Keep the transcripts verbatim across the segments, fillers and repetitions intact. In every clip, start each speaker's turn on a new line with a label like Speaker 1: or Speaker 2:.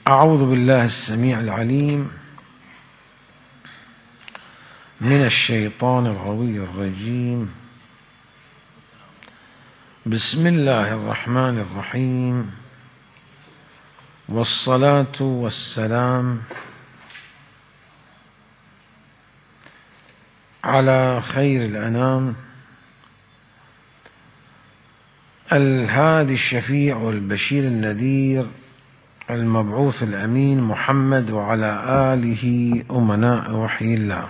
Speaker 1: أعوذ بالله السميع العليم من الشيطان الغوي الرجيم. بسم الله الرحمن الرحيم، والصلاة والسلام على خير الأنام الهادي الشفيع والبشير النذير المبعوث الأمين محمد، وعلى آله أمناء وحي الله.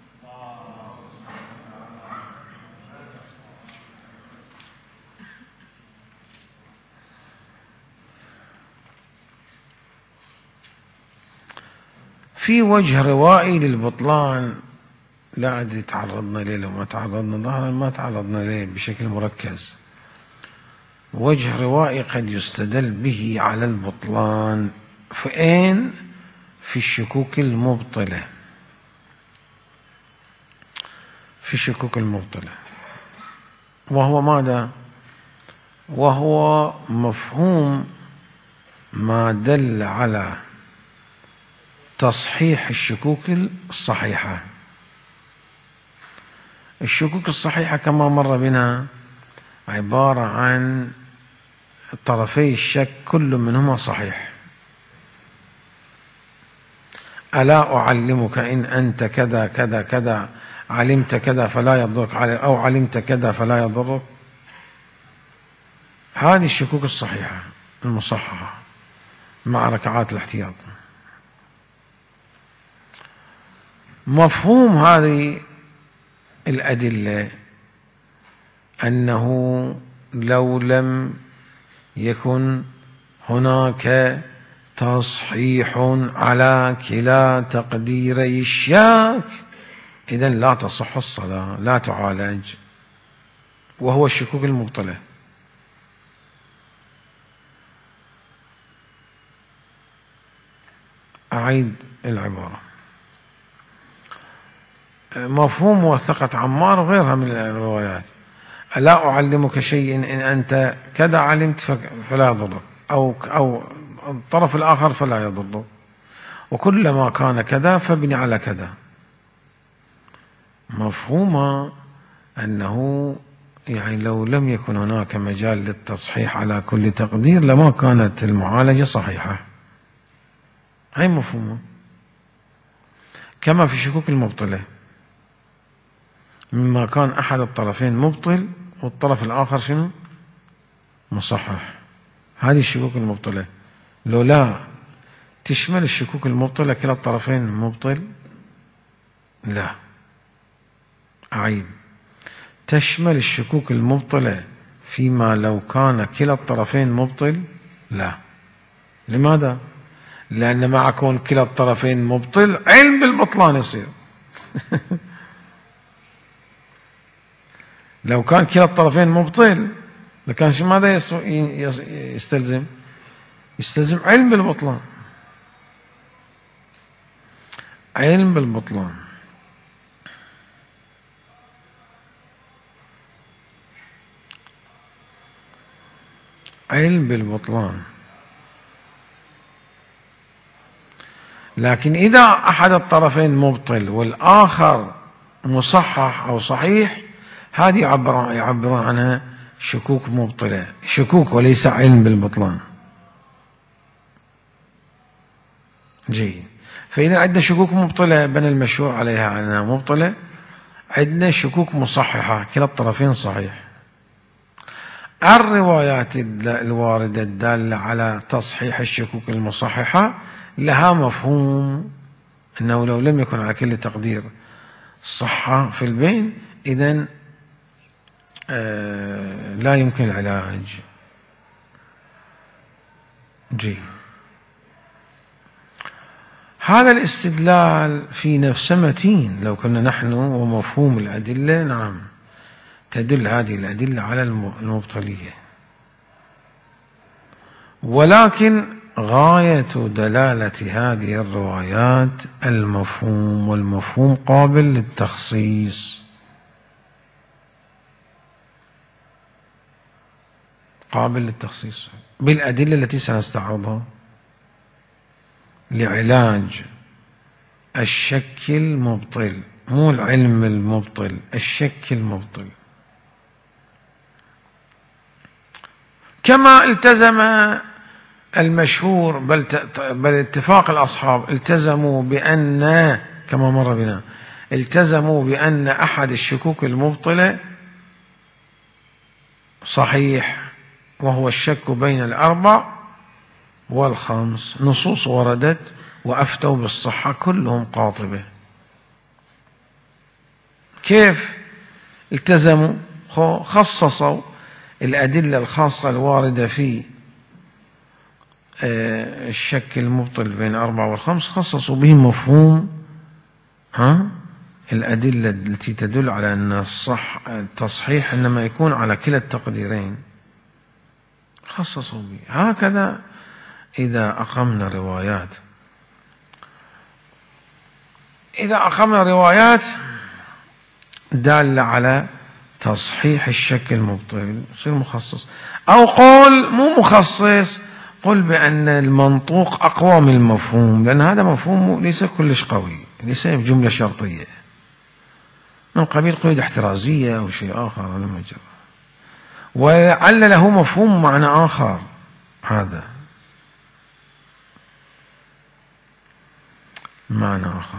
Speaker 1: في وجه روائي للبطلان لا أدري تعرضنا ليه، لو ما تعرضنا ظاهرا ما تعرضنا ليه بشكل مركز. وجه روائي قد يستدل به على البطلان فين؟ في الشكوك المبطلة، في الشكوك المبطلة، وهو ماذا؟ وهو مفهوم ما دل على تصحيح الشكوك الصحيحة. الشكوك الصحيحة كما مر بنا عبارة عن طرفي الشك كل منهما صحيح. ألا أعلمك إن أنت كذا كذا كذا علمت كذا فلا يضرك، أو علمت كذا فلا يضرك. هذه الشكوك الصحيحة المصححة مع ركعات الاحتياط. مفهوم هذه الأدلة أنه لو لم يكن هناك تصحيح على كلا تقديري الشاك إذن لا تصح الصلاة، لا تعالج، وهو الشكوك المبطلة. أعيد العبارة. مفهوم موثقة عمار وغيرها من الروايات: ألا أعلمك شيء إن أنت كذا علمت فلا يضرك، أو أو الطرف الآخر فلا يضرك، وكلما كان كذا فابني على كذا. مفهوم أنه يعني لو لم يكن هناك مجال للتصحيح على كل تقدير لما كانت المعالجة صحيحة. هاي مفهومة. كما في الشكوك المبطلة، مما كان أحد الطرفين مبطل والطرف الآخر شنو؟ مصحح. هذه الشكوك المبطلة. لو لا تشمل الشكوك المبطلة كلا الطرفين مبطل؟ لا. أعيد: تشمل الشكوك المبطلة فيما لو كان كلا الطرفين مبطل؟ لا. لماذا؟ لأن مع كون كلا الطرفين مبطل علم بالبطلان يصير. لو كان كلا الطرفين مبطل لكان ماذا يستلزم؟ يستلزم علم بالبطلان، علم بالبطلان. علم بالبطلان. لكن إذا أحد الطرفين مبطل والآخر مصحح أو صحيح، هذه يعبر يعبرون عنها شكوك مبطلة، شكوك وليس علم بالبطلان. جيد. فإذا عندنا شكوك مبطلة بنى المشهور عليها أنها مبطلة، عندنا شكوك مصححة كلا الطرفين صحيح. الروايات الواردة الدالة على تصحيح الشكوك المصححة لها مفهوم أنه لو لم يكن على كل تقدير صحة في البين إذن آه لا يمكن العلاج. جيد. هذا الاستدلال في نفسه متين لو كنا نحن ومفهوم الأدلة نعم تدل هذه الأدلة على المبطلية، ولكن غاية دلالة هذه الروايات المفهوم، والمفهوم قابل للتخصيص، قابل للتخصيص بالأدلة التي سنستعرضها. لعلاج الشك المبطل، مو العلم المبطل، الشك المبطل. كما التزم المشهور بل, بل اتفاق الأصحاب التزموا بأن، كما مر بنا، التزموا بأن أحد الشكوك المبطلة صحيح، وهو الشك بين الأربع والخمس. نصوص وردت وأفتوا بالصحة كلهم قاطبة. كيف التزموا؟ خصصوا الأدلة الخاصة الواردة في الشك المبطل بين أربعة والخمس، خصصوا بهم مفهوم ها الأدلة التي تدل على أن الصح التصحيح إنما يكون على كلا التقديرين، خصصوا به. هكذا إذا أقمنا روايات إذا أقمنا روايات دالة على تصحيح الشك المبطل يصير مخصص. أو قول مو مخصص، قل بأن المنطوق أقوى من المفهوم، لأن هذا مفهوم ليس كلش قوي، ليس جملة شرطية، من قبيل قيود احترازية أو شيء آخر ولا مجرد، ولعل له مفهوم معنى آخر، هذا معنى آخر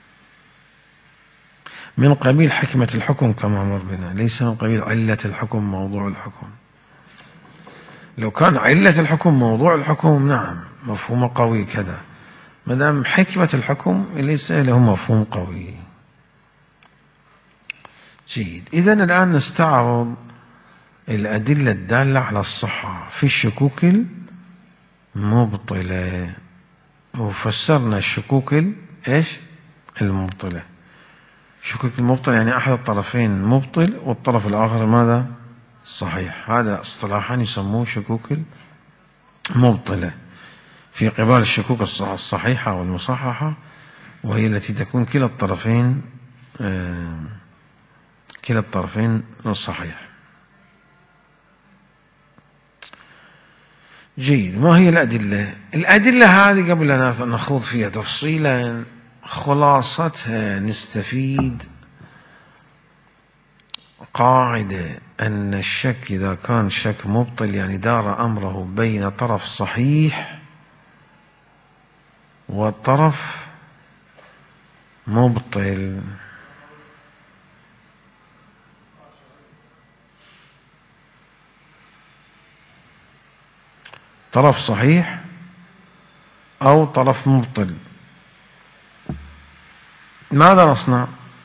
Speaker 1: من قبيل حكمة الحكم كما مر بنا، ليس من قبيل علة الحكم موضوع الحكم. لو كان علة الحكم موضوع الحكم نعم مفهوم قوي كذا، ما دام حكمة الحكم ليس له مفهوم قوي. جيد. إذن الآن نستعرض الأدلة الدالة على الصحة في الشكوك المبطلة، وفسرنا الشكوك ايش المبطلة. شكوك المبطل يعني أحد الطرفين مبطل والطرف الآخر ماذا؟ صحيح. هذا اصطلاحا يسموه شكوك المبطلة في قبال الشكوك الصحيحة والمصححة، وهي التي تكون كلا الطرفين آه كلا الطرفين صحيح. جيد. ما هي الأدلة؟ الأدلة هذه قبل أن نخوض فيها تفصيلا خلاصتها نستفيد قاعدة أن الشك إذا كان شك مبطل يعني دار أمره بين طرف صحيح وطرف مبطل. طرف صحيح أو طرف مبطل. ماذا نصنع؟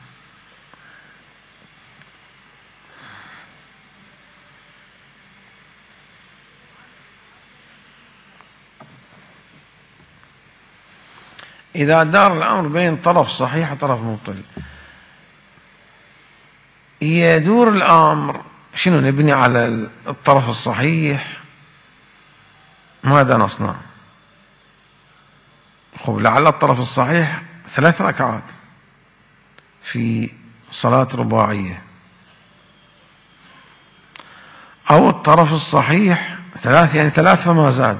Speaker 1: إذا دار الأمر بين طرف صحيح وطرف مبطل، يدور الأمر شنو؟ نبني على الطرف الصحيح. ماذا نصنع؟ خب لعل الطرف الصحيح ثلاث ركعات في صلاة رباعية، أو الطرف الصحيح ثلاث يعني ثلاث فما زاد،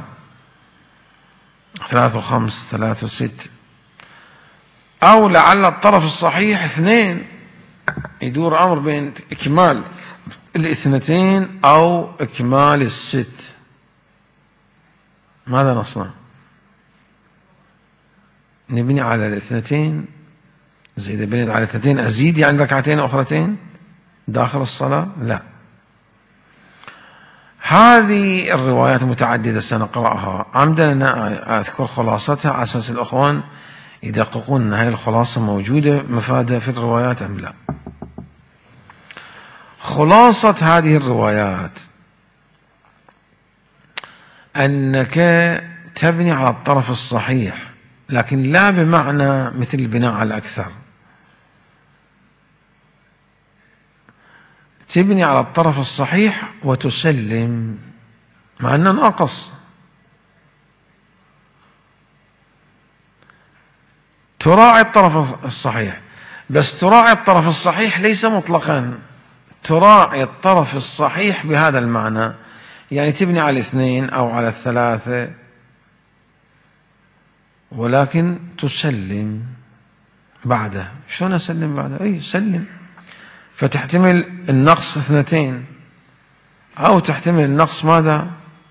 Speaker 1: ثلاث وخمس ثلاث وست، أو لعل الطرف الصحيح اثنين، يدور أمر بين إكمال الاثنتين أو إكمال الست. ماذا نصنع؟ نبني على الاثنتين، زي إذا بنيت على الاثنتين أزيد يعني ركعتين أخرتين داخل الصلاة؟ لا. هذه الروايات متعددة سنقرأها عمدا أنا أذكر خلاصتها على أساس الأخوان يدققون أن هذه الخلاصة موجودة مفادها في الروايات أم لا. خلاصة هذه الروايات أنك تبني على الطرف الصحيح، لكن لا بمعنى مثل البناء على الأكثر، تبني على الطرف الصحيح وتسلم مع أنه ناقص، تراعي الطرف الصحيح، بس تراعي الطرف الصحيح ليس مطلقا، تراعي الطرف الصحيح بهذا المعنى، يعني تبني على الاثنين أو على الثلاثة ولكن تسلم بعده. شلون أسلم بعده؟ أي سلم. فتحتمل النقص اثنتين، أو تحتمل النقص ماذا؟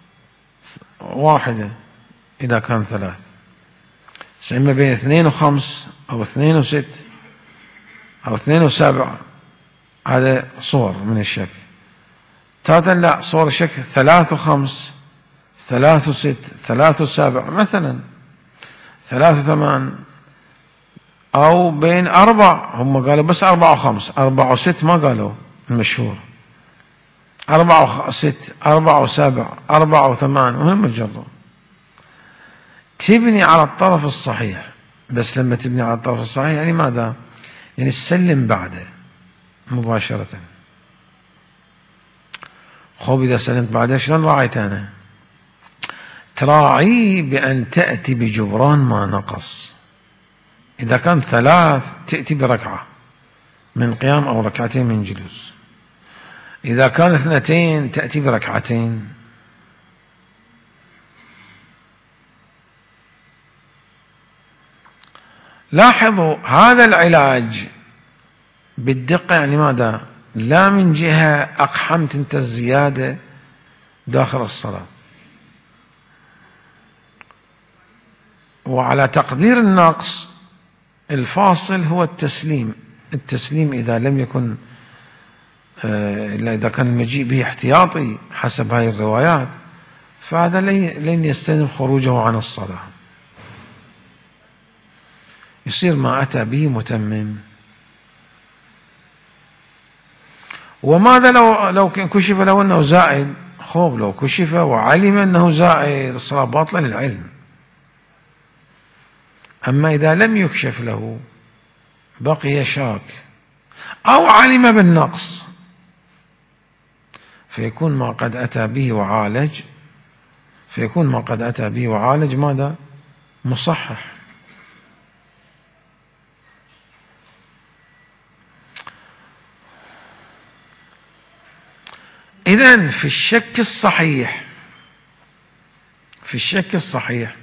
Speaker 1: واحدة إذا كان ثلاث. إما بين اثنين وخمس أو اثنين وست أو اثنين وسبع، هذا صور من الشك. تاتا لا، صور الشك ثلاث وخمس، ثلاث وست، ثلاث وسبع مثلا، ثلاث وثمان، أو بين أربع. هم قالوا بس أربع وخمس، أربع وست ما قالوا المشهور، أربع وست، أربع وسبع، أربع وثمان، مهم الجرة. تبني على الطرف الصحيح. بس لما تبني على الطرف الصحيح يعني ماذا؟ يعني تسلم بعده مباشرة. خب إذا سلمت بعده شلون راعيت أنا؟ تراعي بأن تأتي بجبران ما نقص. إذا كان ثلاث تأتي بركعة من قيام أو ركعتين من جلوس. إذا كان اثنتين تأتي بركعتين. لاحظوا هذا العلاج بالدقة، يعني ماذا؟ لا من جهة أقحمت أنت الزيادة داخل الصلاة، وعلى تقدير النقص الفاصل هو التسليم. التسليم إذا لم يكن إلا إذا كان المجيء به احتياطي حسب هذه الروايات، فهذا لن يستلزم خروجه عن الصلاة، يصير ما أتى به متمم. وماذا لو لو كشف له أنه زائد؟ خوب لو كشف وعلم أنه زائد الصلاة باطلة للعلم. أما إذا لم يكشف له بقي شاك أو علم بالنقص، فيكون ما قد أتى به وعالج فيكون ما قد أتى به وعالج ماذا؟ مصحح. إذن في الشك الصحيح في الشك الصحيح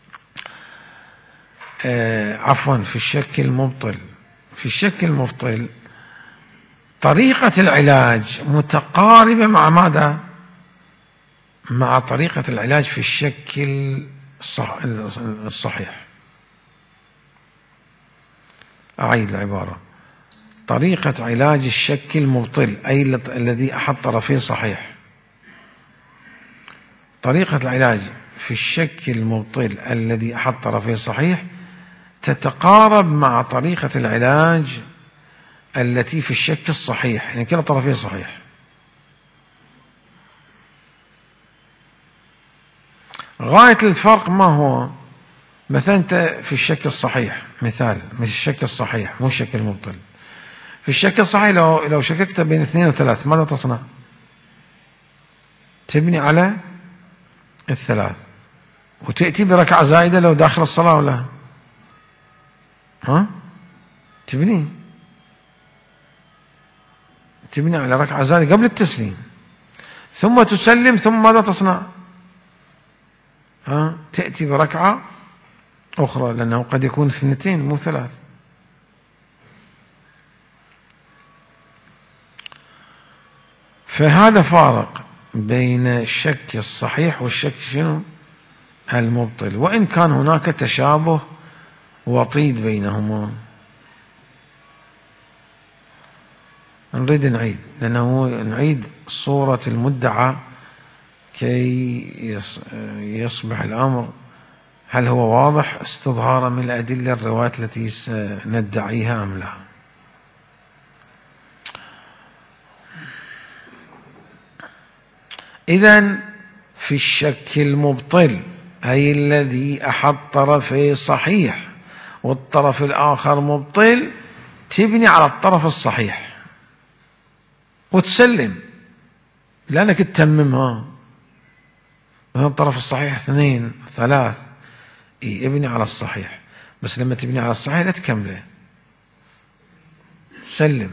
Speaker 1: آه عفوا في الشك المبطل في الشك المبطل طريقة العلاج متقاربة مع ماذا؟ مع طريقة العلاج في الشك الصحيح. أعيد العبارة: طريقة علاج الشك المبطل، أي الذي أحد طرفيه صحيح، طريقة العلاج في الشك المبطل الذي أحد طرفيه صحيح تتقارب مع طريقة العلاج التي في الشك الصحيح، يعني كلا طرفيه صحيح. غاية الفرق ما هو؟ مثلا أنت في الشك الصحيح، مثال مثل الشك الصحيح مو الشك المبطل. في الشك الصحيح لو لو شككت بين اثنين وثلاث ماذا تصنع؟ تبني على الثلاث وتأتي بركعة زائدة لو داخل الصلاة ولا ها؟ تبني تبني على ركعة زائدة قبل التسليم، ثم تسلم، ثم ماذا تصنع؟ ها؟ تأتي بركعة أخرى، لأنه قد يكون اثنتين مو ثلاث. فهذا فارق بين الشك الصحيح والشك شنو؟ المبطل، وإن كان هناك تشابه وطيد بينهما. نريد نعيد، لأنه نعيد صورة المدعى كي يصبح الأمر هل هو واضح استظهارا من الأدلة الروايات التي ندعيها أم لا. إذن في الشك المبطل، أي الذي أحد طرفيه صحيح والطرف الآخر مبطل، تبني على الطرف الصحيح وتسلم، لأنك تتممها. مثلا الطرف الصحيح اثنين ثلاث، إيه ابني على الصحيح، بس لما تبني على الصحيح لا تكمله، سلم.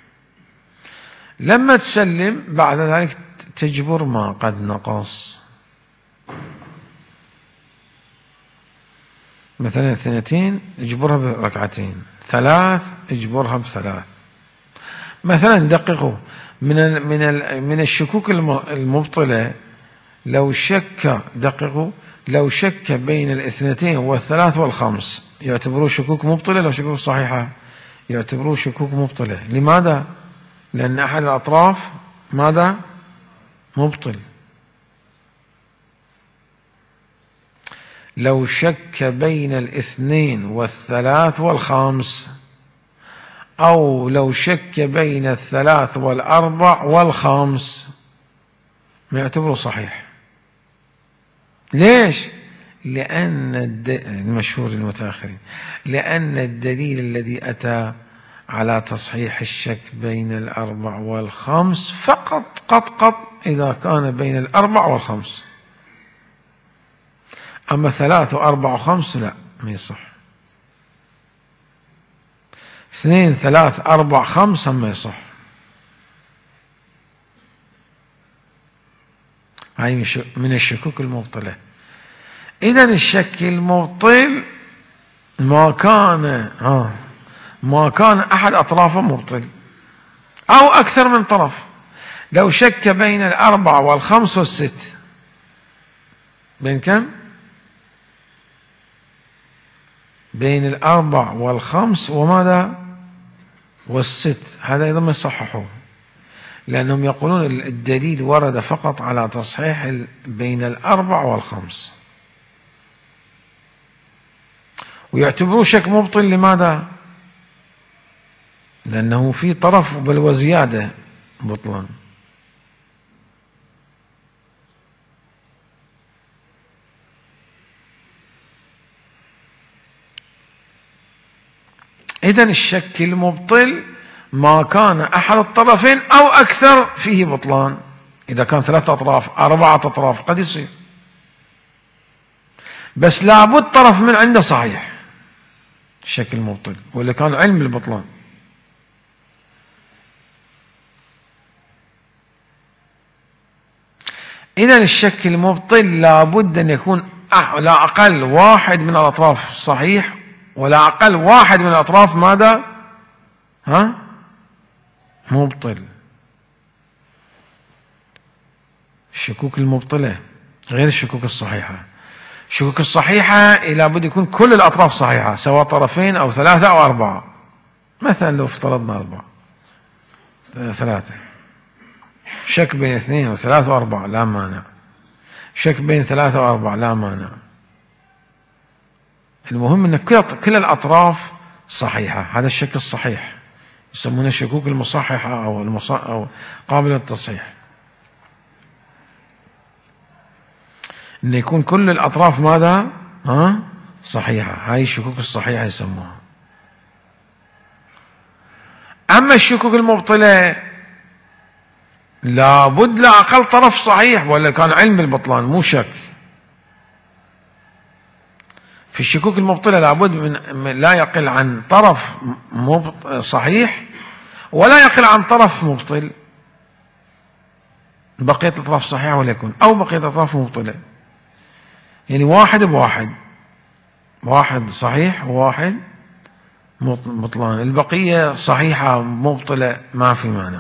Speaker 1: لما تسلم بعد ذلك تجبر ما قد نقص. مثلا اثنتين اجبرها بركعتين، ثلاث اجبرها بثلاث. مثلا دققوا من ال من ال من الشكوك المبطلة، لو شك دققوا لو شك بين الاثنتين والثلاث والخمس يعتبروه شكوك مبطلة. لو شكوك صحيحة يعتبروه شكوك مبطلة. لماذا؟ لأن أحد الأطراف ماذا؟ مبطل. لو شك بين الاثنين والثلاث والخمس، أو لو شك بين الثلاث والأربع والخمس، ما يعتبره صحيح. ليش؟ لأن المشهور المتأخرين لأن الدليل الذي أتى على تصحيح الشك بين الأربع والخمس فقط قط قط إذا كان بين الأربع والخمس. أما ثلاث وأربع وخمس لا، ما يصح. اثنين ثلاث أربع خمس ما يصح. هاي من الشكوك المبطلة. إذن الشك المبطل ما كان آه ما كان أحد أطرافه مبطل أو أكثر من طرف. لو شك بين الأربع والخمس والست، بين كم؟ بين الأربع والخمس وماذا؟ والست. هذا أيضا ما يصححوه، لأنهم يقولون الدليل ورد فقط على تصحيح بين الأربع والخمس، ويعتبروه شك مبطل. لماذا؟ لأنه في طرف بل وزيادة بطلان. إذن الشك المبطل ما كان أحد الطرفين أو أكثر فيه بطلان. إذا كان ثلاثة أطراف أربعة أطراف قد يصير، بس لابد طرف من عنده صحيح الشك المبطل، ولا كان علم البطلان. إذن الشك المبطل لابد أن يكون لا أقل واحد من الأطراف صحيح، ولا أقل واحد من الأطراف ماذا؟ ها؟ مبطل. الشكوك المبطلة غير الشكوك الصحيحة. الشكوك الصحيحة لابد يكون كل الأطراف صحيحة، سواء طرفين أو ثلاثة أو أربعة. مثلا لو افترضنا أربعة ثلاثة، شك بين اثنين وثلاثة وأربعة لا مانع، شك بين ثلاثة وأربعة لا مانع. المهم أن كل الأطراف صحيحة. هذا الشك الصحيح يسمونه الشكوك المصححة أو, المص... أو قابلة للتصحيح، أن يكون كل الأطراف ماذا؟ ها؟ صحيحة. هاي الشكوك الصحيحة يسموها. أما الشكوك المبطلة لابد لا أقل طرف صحيح، ولا كان علم بالبطلان مو شك. في الشكوك المبطلة لابد من لا يقل عن طرف صحيح ولا يقل عن طرف مبطل. بقية الأطراف صحيحة ولا يكون، أو بقية الأطراف مبطلة، يعني واحد بواحد، واحد صحيح وواحد بطلان، البقية صحيحة مبطلة ما في مانع.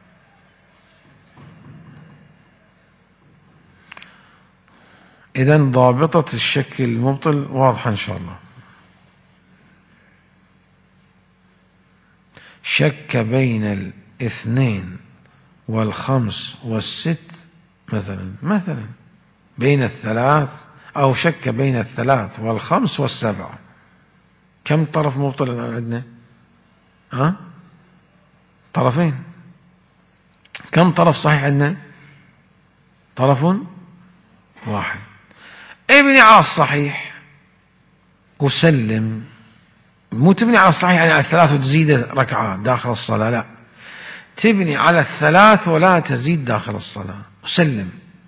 Speaker 1: إذن ضابطة الشك المبطل واضحة إن شاء الله. شك بين الاثنين والخمس والست، مثلا مثلا بين الثلاث، أو شك بين الثلاث والخمس والسبعة. كم طرف مبطل الآن عندنا؟ ها؟ طرفين. كم طرف صحيح عندنا؟ طرف واحد. ابني على الصحيح وسلم. مو تبني على الصحيح يعني على الثلاث وتزيد ركعة داخل الصلاة، لا، تبني على الثلاث ولا تزيد داخل الصلاة وسلم.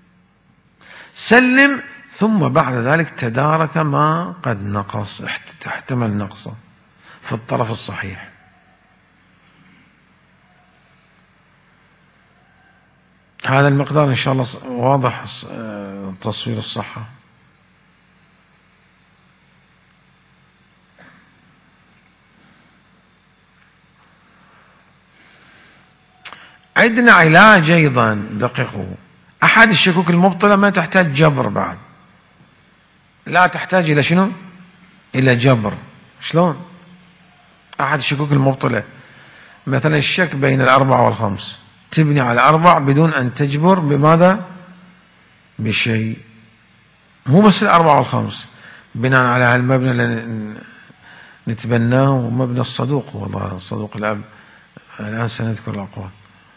Speaker 1: سلم ثم بعد ذلك تدارك ما قد نقص، احتمل نقصه في الطرف الصحيح. هذا المقدار إن شاء الله واضح تصوير الصحة. عندنا علاج أيضا دققوا. أحد الشكوك المبطلة ما تحتاج جبر بعد، لا تحتاج إلى شنو؟ إلى جبر. شلون؟ أحد الشكوك المبطلة مثلا الشك بين الأربعة والخمس، تبني على أربع بدون أن تجبر بماذا؟ بشيء. مو بس الأربعة والخمس، بناء على هالمبنى اللي نتبناه، ومبنى الصدوق، والله الصدوق الأب، الآن سنذكر الأقوال.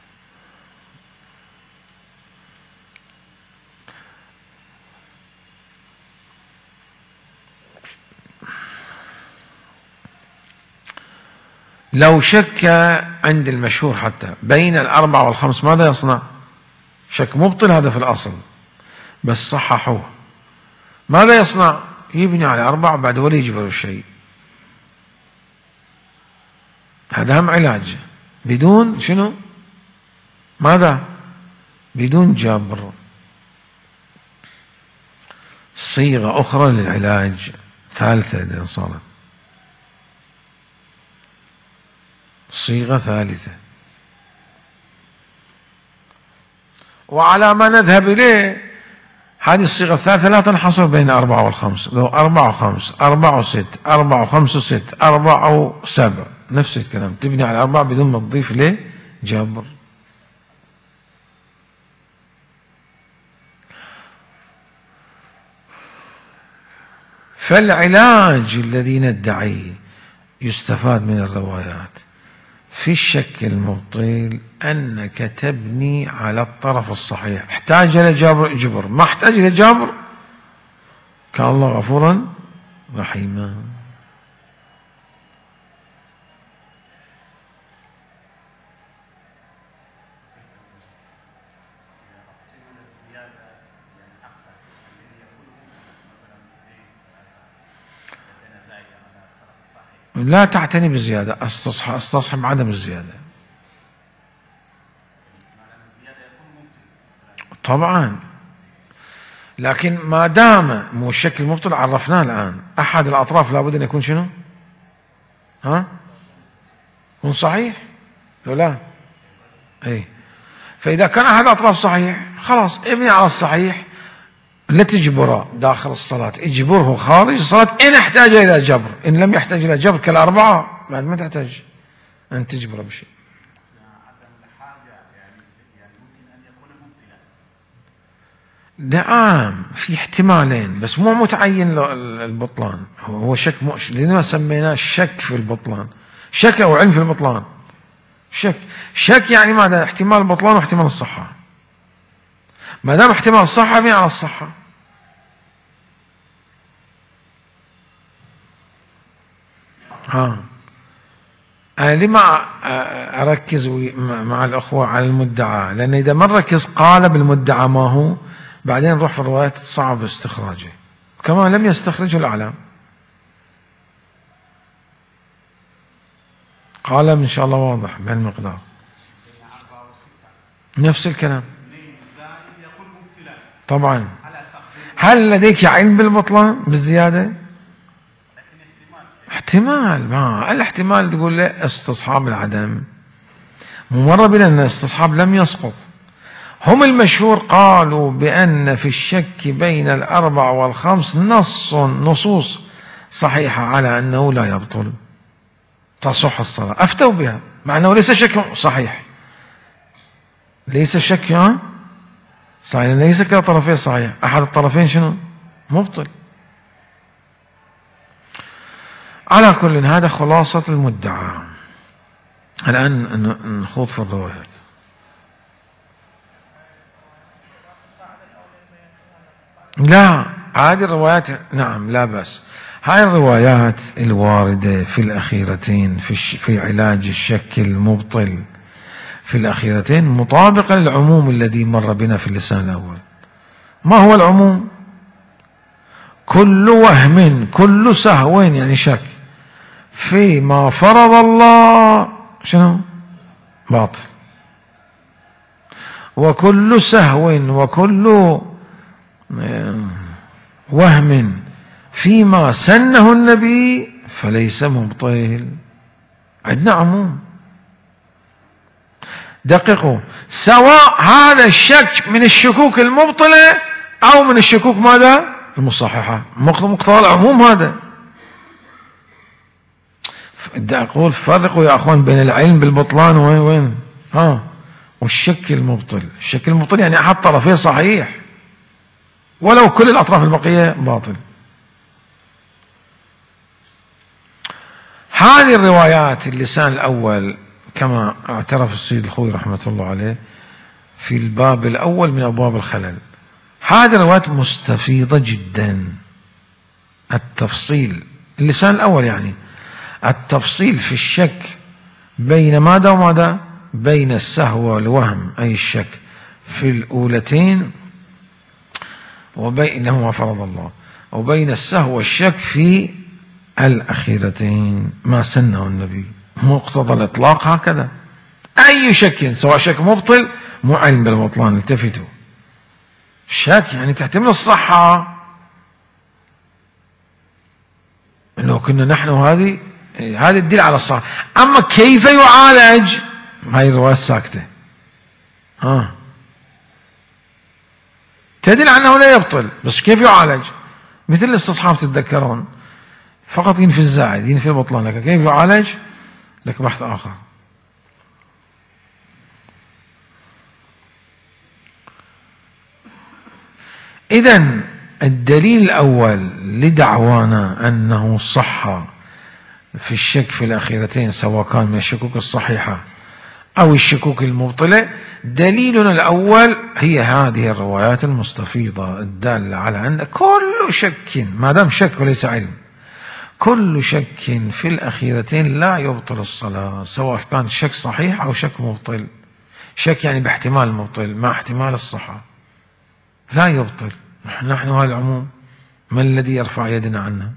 Speaker 1: لو شك عند المشهور حتى بين الأربعة والخمس ماذا يصنع؟ شك مبطل هذا في الأصل، بس صححوه. ماذا يصنع؟ يبني على أربعة بعد ولا يجبر الشيء. هذا هم علاج بدون شنو؟ ماذا؟ بدون جبر. صيغة أخرى للعلاج ثالثة إذا صارت، صيغة ثالثة، وعلى ما نذهب إليه هذه الصيغة الثالثة لا تنحصر بين أربعة والخمس، لو أربعة وخمس، أربعة وست، أربعة وخمس وست، أربعة وسبع، نفس الكلام، تبني على أربعة بدون ما تضيف ليه جبر. فالعلاج الذي ندعيه يستفاد من الروايات في الشك المبطل أنك تبني على الطرف الصحيح. احتاج إلى جبر جبر، ما احتاج إلى جبر كان الله غفورا رحيما. لا تعتني بالزيادة، استصحب عدم الزيادة. طبعا، لكن ما دام مو الشكل المبطل عرفناه الآن، أحد الأطراف لابد أن يكون شنو؟ ها؟ يكون صحيح لو لا؟ أي. فإذا كان أحد الأطراف صحيح خلاص ابني على الصحيح، لا تجبره داخل الصلاة، اجبره خارج الصلاة إن احتاج إلى جبر. إن لم يحتاج إلى جبر كالأربعة بعد ما تحتاج أن تجبره بشيء. نعم في احتمالين بس مو متعين البطلان، هو شك مؤش، لما سميناه شك في البطلان، شك أو علم في البطلان. شك شك يعني ماذا؟ احتمال البطلان واحتمال الصحة. ما دام احتمال الصحة يبني على الصحة. ها أنا لما أركز مع الأخوة على المدعى؟ لأن إذا ما نركز قال بالمدعى ما هو، بعدين نروح في الروايات صعب استخراجه، كما لم يستخرجه الأعلام. قال إن شاء الله واضح بهالمقدار، نفس الكلام. طبعا هل لديك علم بالبطلان بالزيادة؟ احتمال، ما الاحتمال تقول له استصحاب العدم، ممر بنا أن الاستصحاب لم يسقط. هم المشهور قالوا بأن في الشك بين الأربع والخمس نص نصوص صحيحة على أنه لا يبطل، تصح الصلاة، أفتوا بها مع أنه ليس شك صحيح، ليس شك صحيح، ليس كلا طرفين صحيح، أحد الطرفين شنو؟ مبطل. على كل هذا خلاصة المدعى. الآن نخوض في الروايات. لا هذه الروايات نعم لا بأس، هاي الروايات الواردة في الأخيرتين في, في علاج الشك المبطل في الأخيرتين مطابقة للعموم الذي مر بنا في اللسان الأول. ما هو العموم؟ كل وهم، كل سهو يعني شك فيما فرض الله شنو؟ باطل. وكل سهو وكل وهم فيما سنه النبي فليس مبطل. عندنا عموم. دققوا، سواء هذا الشك من الشكوك المبطلة أو من الشكوك ماذا؟ المصححة، مقتضى العموم هذا. بدي أقول فرقوا يا أخوان بين العلم بالبطلان وين وين ها والشك المبطل. الشك المبطل يعني أحد طرفيه صحيح ولو كل الأطراف البقية باطل. هذه الروايات اللسان الأول كما اعترف السيد الخوي رحمة الله عليه في الباب الأول من أبواب الخلل، هذه الروايات مستفيضة جدا. التفصيل اللسان الأول يعني التفصيل في الشك بين ماذا وماذا؟ بين السهو والوهم أي الشك في الأولتين وبينه ما فرض الله، وبين السهو والشك في الأخيرتين ما سنه النبي. مقتضى الإطلاق هكذا. أي شك سواء شك مبطل مو علم بالبطلان، التفتوا. شك يعني تحتمل الصحة، لو كنا نحن هذه هذه الدليل على الصحة. أما كيف يعالج هاي الرواية ساكتة، ها تدل على أنه لا يبطل، بس كيف يعالج؟ مثل الاستصحاب تتذكرون، فقط ينفي الزائد ينفي البطلان، لك كيف يعالج؟ لك بحث آخر. إذن الدليل الأول لدعوانا أنه صح في الشك في الأخيرتين سواء كان من الشكوك الصحيحة أو الشكوك المبطلة، دليلنا الأول هي هذه الروايات المستفيضة الدالة على أن كل شك ما دام شك وليس علم، كل شك في الأخيرتين لا يبطل الصلاة سواء كان شك صحيح أو شك مبطل. شك يعني باحتمال مبطل مع احتمال الصحة لا يبطل. نحن هذا العموم ما الذي يرفع يدنا عنه؟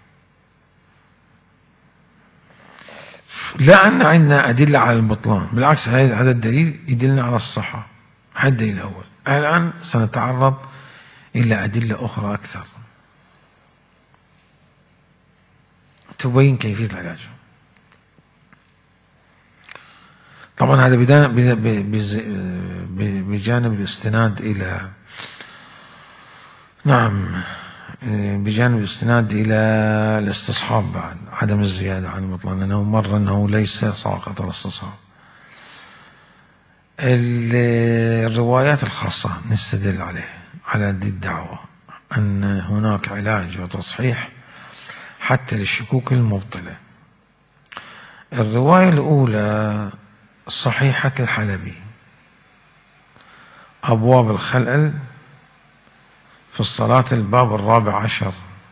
Speaker 1: لا أن عندنا أدلة على البطلان، بالعكس هذا الدليل يدلنا على الصحة. هذا الدليل الأول. الآن سنتعرض إلى أدلة أخرى أكثر تبين كيفية العلاج. طبعا هذا بجانب الاستناد إلى نعم بجانب الاستناد إلى الاستصحاب بعد عدم الزيادة عن البطلان، لأنه مر أنه ليس ساقط الاستصحاب. الروايات الخاصة نستدل عليه على هذه الدعوة أن هناك علاج وتصحيح حتى للشكوك المبطلة. الرواية الأولى صحيحة الحلبي أبواب الخلل في الصلاة الباب الرابع عشر.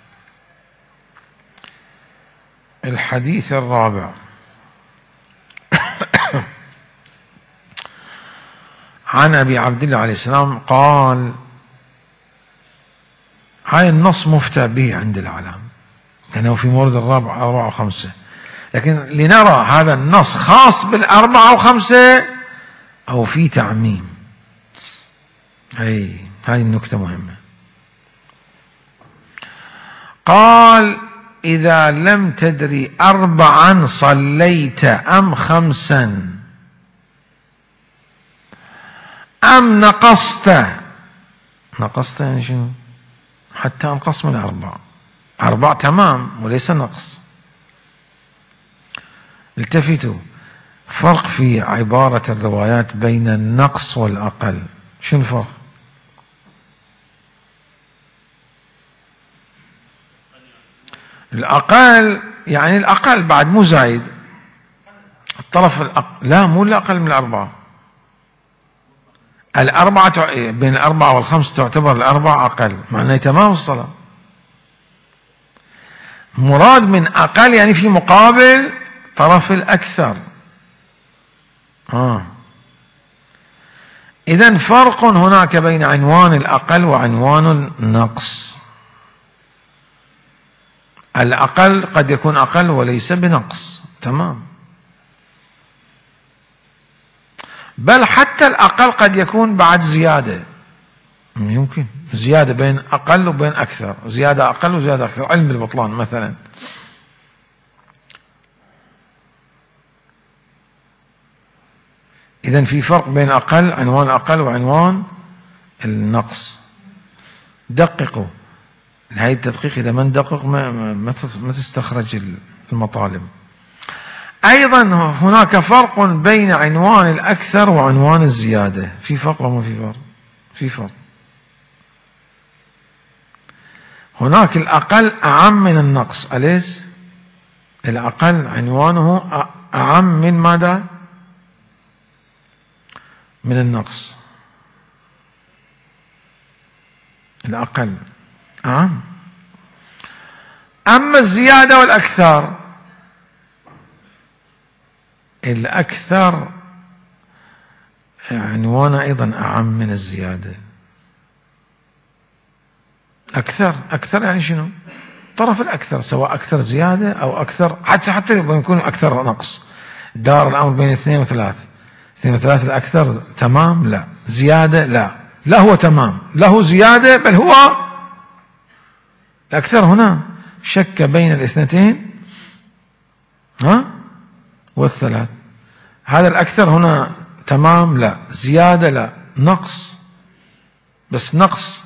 Speaker 1: الحديث الرابع عن أبي عبد الله عليه السلام قال، هاي النص مفتى به عند العلام لأنه في مورد الرابع أربعة وخمسة، لكن لنرى هذا النص خاص بالأربعة وخمسة أو في تعميم. هاي هاي النكتة مهمة. قال إذا لم تدري أربعا صليت أم خمسا أم نقصت. نقصت يعني شنو؟ حتى أنقص من أربع، أربع تمام وليس نقص. التفتوا، فرق في عبارة الروايات بين النقص والأقل. شنو الفرق؟ الأقل يعني الأقل بعد مو زايد، الطرف الأقل لا مو الأقل من الأربعة. الأربعة بين الأربعة والخمس تعتبر الأربعة أقل، معناه تمام الصلاة. مراد من أقل يعني في مقابل طرف الأكثر. آه. إذن فرق هناك بين عنوان الأقل وعنوان النقص. الأقل قد يكون أقل وليس بنقص، تمام. بل حتى الأقل قد يكون بعد زيادة، يمكن زيادة بين أقل وبين أكثر، زيادة أقل وزيادة أكثر، علم البطلان مثلا. إذن في فرق بين أقل، عنوان الأقل وعنوان النقص. دققوا هاي التدقيق، إذا ما ندقق ما, ما تستخرج المطالب. أيضا هناك فرق بين عنوان الأكثر وعنوان الزيادة. في فرق ولا ما في فرق؟ في فرق. هناك الأقل أعم من النقص، أليس؟ الأقل عنوانه أعم من ماذا؟ من النقص. الأقل أعم. أما الزيادة والأكثر، الأكثر عنوانه أيضا أعم من الزيادة. أكثر، أكثر يعني شنو؟ طرف الأكثر، سواء أكثر زيادة أو أكثر، حتى حتى يكون أكثر نقص. دار الأمر بين اثنين وثلاث، اثنين وثلاث الأكثر تمام؟ لا. زيادة؟ لا. لا هو تمام، له زيادة، بل هو الأكثر. هنا شك بين الاثنتين ها والثلاث. هذا الأكثر هنا تمام؟ لا. زيادة؟ لا. نقص، بس نقص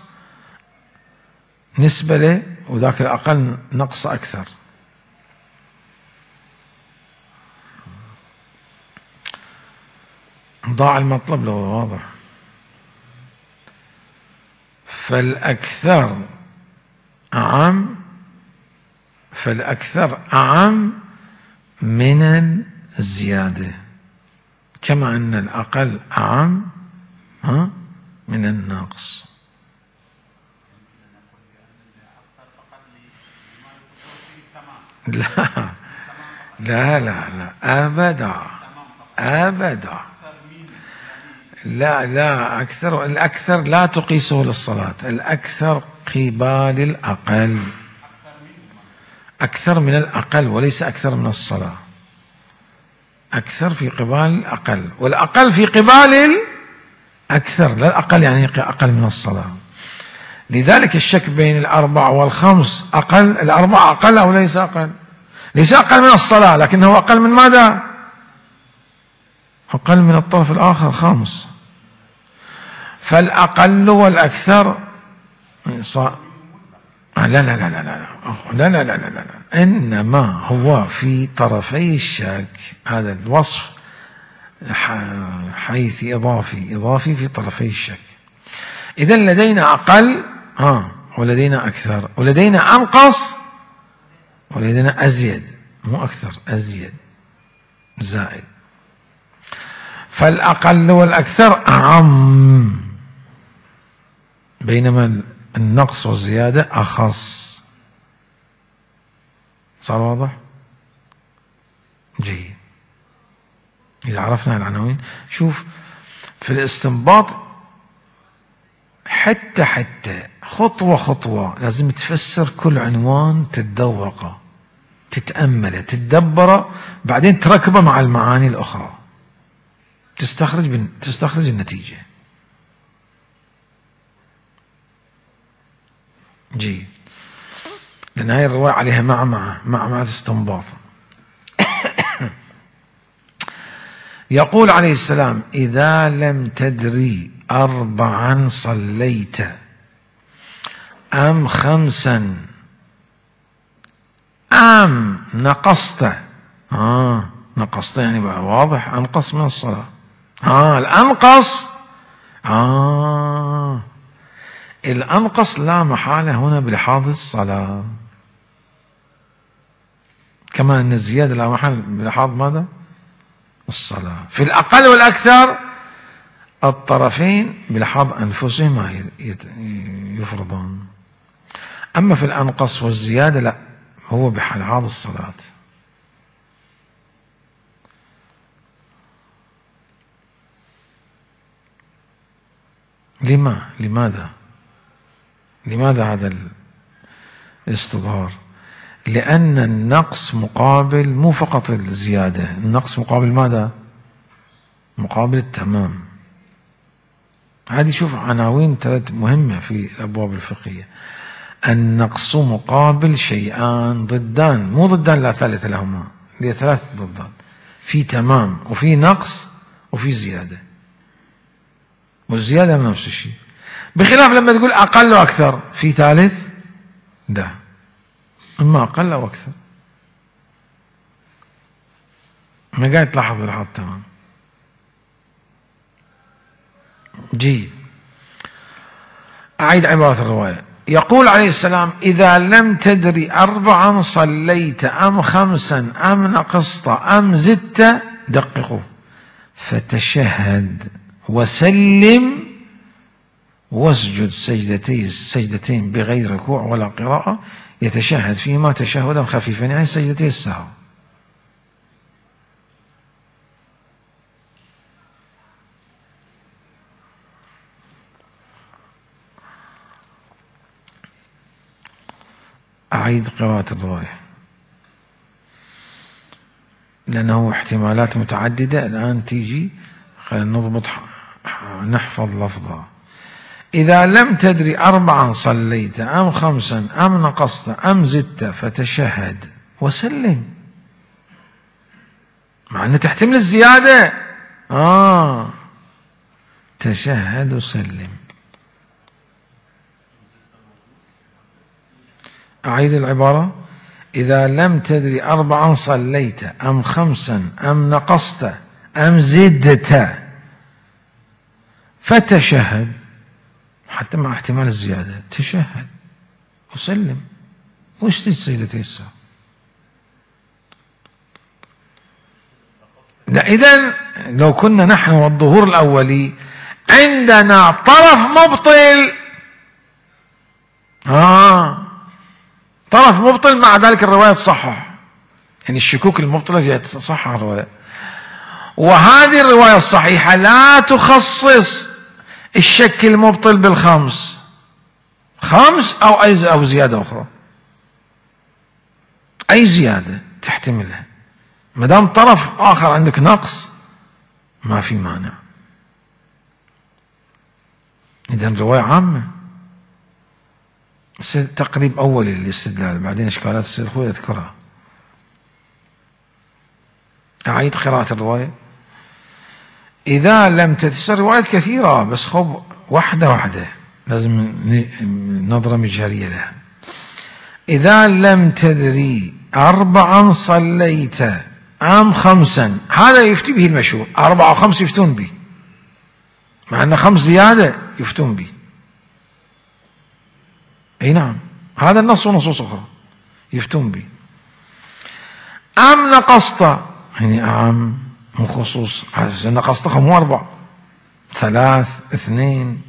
Speaker 1: نسبة له، وذاك الأقل نقص أكثر. ضاع المطلب لو واضح. فالأكثر أعم، فالأكثر أعم من الزيادة، كما أن الأقل أعم ها من النقص. لا لا لا لا أبدا أبدا. لا لا أكثر، الأكثر لا تقيسه للصلاة. الأكثر قبال الأقل، أكثر من الأقل وليس أكثر من الصلاة. أكثر في قبال الأقل، والأقل في قبال الأكثر. لا الأقل يعني أقل من الصلاة. لذلك الشك بين الأربع والخمس، أقل الأربع أقل أو ليس أقل؟ ليس أقل من الصلاة، لكنه أقل من ماذا؟ أقل من الطرف الآخر خامس. فالأقل والأكثر صار لا لا لا لا لا لا لا لا لا لا لا. إنما هو في طرفي الشك. هذا الوصف حيث إضافي، إضافي في طرفي الشك. إذن لدينا أقل ها ولدينا أكثر، ولدينا أنقص ولدينا أزيد، مو أكثر، أزيد زائد. فالأقل والأكثر أعم، بينما النقص والزيادة أخص. صار واضح؟ جيد. إذا عرفنا العناوين، شوف في الاستنباط حتى حتى خطوة خطوة لازم تفسر كل عنوان، تتذوقه، تتأمله، تتدبره، بعدين تركبه مع المعاني الأخرى، تستخرج بن... تستخرج النتيجة. جيد. لأن هاي الرواية عليها معمعة، معمعة استنباط. يقول عليه السلام: إذا لم تدري أربعا صليت أم خمسا أم نقصت. آه نقصت يعني واضح، أنقص من الصلاة. آه الأنقص، آه الأنقص لا محالة هنا بلحاظ الصلاة، كما أن الزيادة لا محال بلحاظ ماذا؟ الصلاة. في الأقل والأكثر الطرفين بلحاظ أنفسهما يفرضون. أما في الأنقص والزيادة لا، هو بلحاظ الصلاة. لما؟ لماذا؟ لماذا هذا الاستظهار؟ لأن النقص مقابل مو فقط الزيادة، النقص مقابل ماذا؟ مقابل التمام. هذه شوف عناوين ثلاث مهمة في الأبواب الفقهية. النقص مقابل شيئان ضدان، مو ضدان لا ثالث لهما، هي ثلاث ضدان، في تمام وفي نقص وفي زيادة، والزيادة من نفس الشيء، بخلاف لما تقول أقل وأكثر في ثالث لا، إما أقل أو أكثر. ما قاعد تلاحظ الحظ تمام. جيد. أعيد عبارة الرواية. يقول عليه السلام: إذا لم تدري أربعا صليت أم خمسا أم نقصت أم زدت دققوا فتشهد وسلم واسجد سجدتين سجدتين بغير ركوع ولا قراءة، يتشهد فيما تشهدا خفيفا، يعني سجدتي السهو. أعيد قراءة الرواية لأنه احتمالات متعددة الآن تيجي، خلينا نضبط نحفظ لفظها. إذا لم تدري أربعا صليت أم خمسا أم نقصت أم زدت فتشهد وسلم، مع أنه تحتمل الزيادة. آه تشهد وسلم. أعيد العبارة. إذا لم تدري أربعا صليت أم خمسا أم نقصت أم زدت فتشهد، حتى مع احتمال الزيادة، تشهد وسلم واسجد سجدتي السهو. لا، إذن لو كنا نحن والظهور الأولي عندنا طرف مبطل، آه طرف مبطل، مع ذلك الرواية تصحح، يعني الشكوك المبطلة جاءت تصحح الرواية، وهذه الرواية الصحيحة لا تخصص الشك المبطل بالخمس، خمس أو أي أو زيادة أخرى، أي زيادة تحتملها، ما دام طرف آخر عندك نقص ما في مانع. إذن رواية عامة، تقريب أولي للاستدلال، بعدين إشكالات السيد خوي أذكرها. أعيد قراءة الرواية. إذا لم تتسر روايات كثيرة، بس خب واحدة واحدة لازم نظرة مجهرية لها. إذا لم تدري أربعا صليت أم خمسا، هذا يفتي به المشهور، أربعة وخمس يفتون به، مع أن خمس زيادة يفتون به. اي نعم، هذا النص ونصوص اخرى يفتون به. ام نقصت، يعني عام مو خصوص، نقصت مو اربع، ثلاث، اثنين.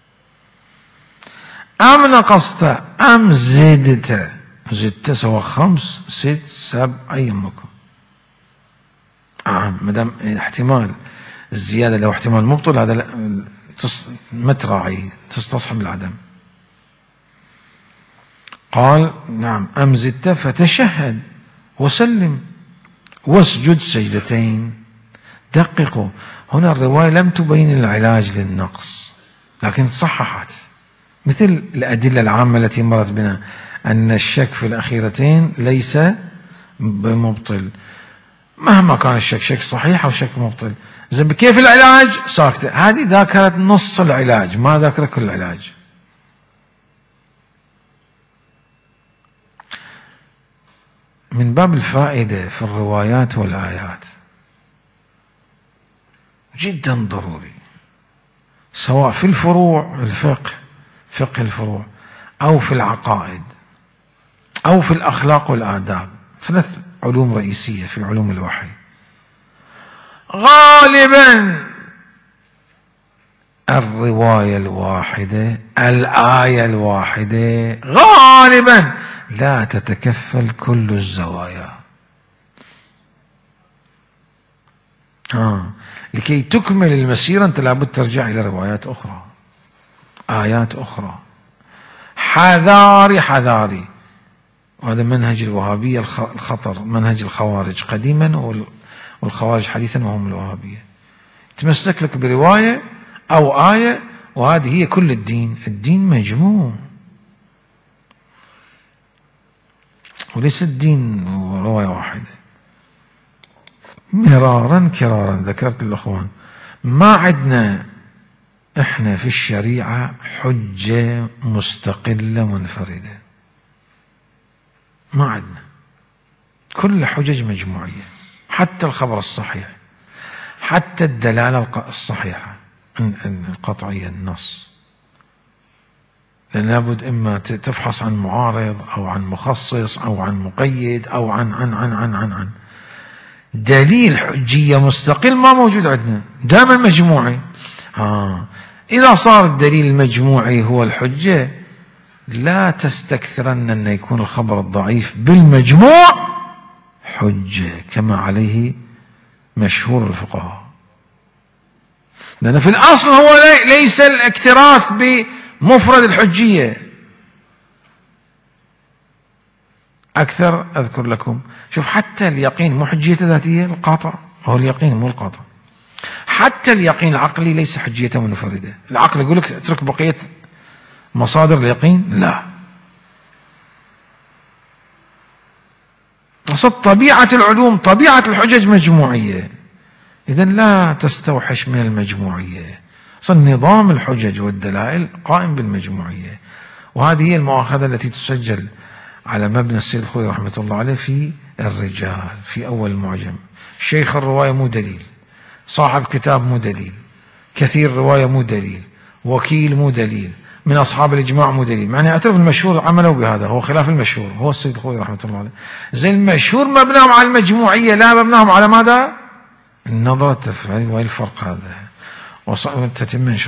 Speaker 1: ام نقصت ام زدت، زدت سواء خمس ست سبع اي يمكن، عام ما دام احتمال الزياده لو احتمال مبطل، هذا ما تراعي، تستصحب العدم. قال نعم أم زدت فتشهد وسلم واسجد سجدتين. دققوا، هنا الرواية لم تبين العلاج للنقص، لكن صححت، مثل الأدلة العامة التي مرت بنا أن الشك في الأخيرتين ليس بمبطل، مهما كان الشك، شك صحيح أو شك مبطل. زين كيف العلاج؟ ساكتة، هذه ذاكرت نص العلاج، ما ذاكرة كل العلاج. من باب الفائدة في الروايات والآيات جدا ضروري، سواء في الفروع الفقه، فقه الفروع، أو في العقائد، أو في الأخلاق والآداب، ثلاث علوم رئيسية في علوم الوحي. غالبا الرواية الواحدة، الآية الواحدة غالبا لا تتكفل كل الزوايا. آه. لكي تكمل المسيرة أنت لابد ترجع إلى روايات أخرى، آيات أخرى. حذاري حذاري، وهذا منهج الوهابية الخطر، منهج الخوارج قديما والخوارج حديثا وهم الوهابية. تمسك لك برواية أو آية وهذه هي كل الدين. الدين مجموع، وليس الدين رواية واحدة. مرارا كرارا ذكرت الأخوان ما عندنا احنا في الشريعة حجة مستقلة منفردة، ما عندنا، كل حجج مجموعية، حتى الخبر الصحيح، حتى الدلالة الصحيحة القطعية النص، لأن لابد إما تفحص عن معارض أو عن مخصص أو عن مقيد أو عن عن عن عن عن, عن. دليل حجية مستقل ما موجود عندنا، دائما مجموعي. ها إذا صار الدليل المجموعي هو الحجة لا تستكثرن أن يكون الخبر الضعيف بالمجموع حجة كما عليه مشهور الفقهاء، لأن في الأصل هو ليس الاكتراث بمفرد الحجية. أكثر أذكر لكم، شوف حتى اليقين مو حجيته ذاتية، القاطع هو اليقين مو القاطع. حتى اليقين العقلي ليس حجيته منفردة، العقل يقول لك اترك بقية مصادر اليقين، لا. أصل طبيعة العلوم، طبيعة الحجج مجموعية، إذن لا تستوحش من المجموعية. أصل نظام الحجج والدلائل قائم بالمجموعية، وهذه هي المؤاخذة التي تسجل على مبنى السيد الخوئي رحمة الله عليه في الرجال في أول المعجم. شيخ الرواية مو دليل، صاحب كتاب مو دليل، كثير رواية مو دليل، وكيل مو دليل، من أصحاب الإجماع مو دليل. معنى أعترف المشهور عملوا بهذا، هو خلاف المشهور، هو السيد الخوئي رحمة الله عليه. زي المشهور مبناهم على المجموعية، لا مبناهم على ماذا؟ النظرة التفعيل. وين الفرق هذا؟ وتتم